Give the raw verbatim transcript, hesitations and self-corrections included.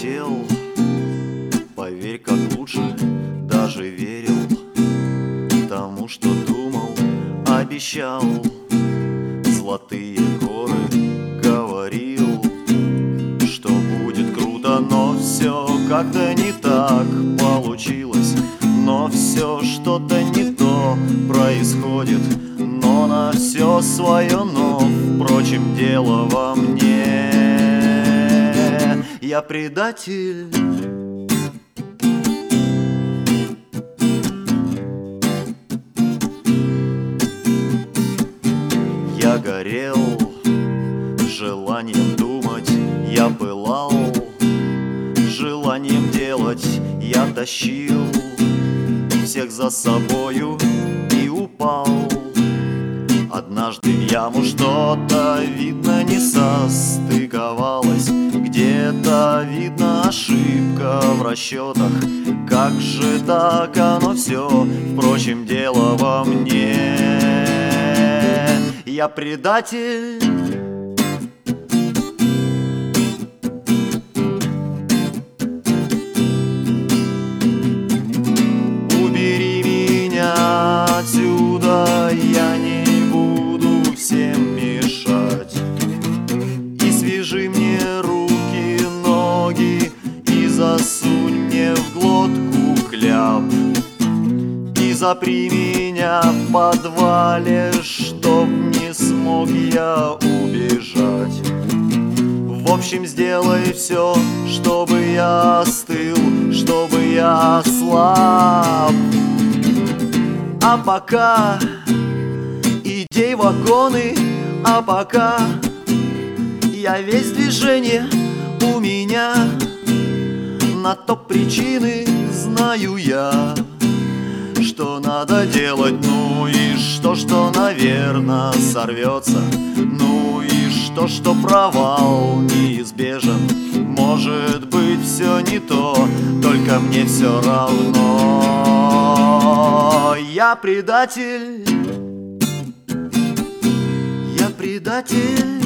хотел, поверь, как лучше, даже верил тому, что думал, обещал. Золотые горы говорил, что будет круто, но все как-то не так получилось. Но все что-то не то происходит, но на все свое но. Впрочем, дело во мне, я предатель. Я горел желанием думать, я пылал желанием делать, я тащил всех за собою и упал. Однажды в яму что-то, видно, не состыковалось, где-то, видно, ошибка в расчетах. Как же так оно все? Впрочем, дело во мне, я предатель. Убери меня отсюда, я не буду всем мешать. И свяжи мне руки, ноги, и засунь мне в глотку кляп. И запри меня в подвале, чтоб не смог я убежать. В общем, сделай все, чтобы я остыл, чтобы я ослаб. А пока идей вагоны, а пока я весь движение у меня. На то причины знаю я, что надо делать, ну и что, что, наверно, сорвется. Ну и что, что провал неизбежен. Может быть, все не то, только мне все равно. Я предатель, я предатель.